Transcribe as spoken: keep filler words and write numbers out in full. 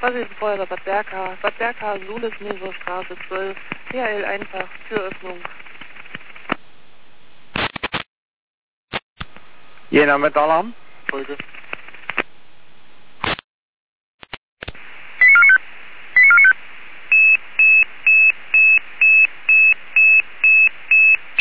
Feuerwehr Bad Berka, Bad Berka, Sulis-Neser-Straße zwölf, D H L einfach, Türöffnung. Jena mit Alarm. Folge.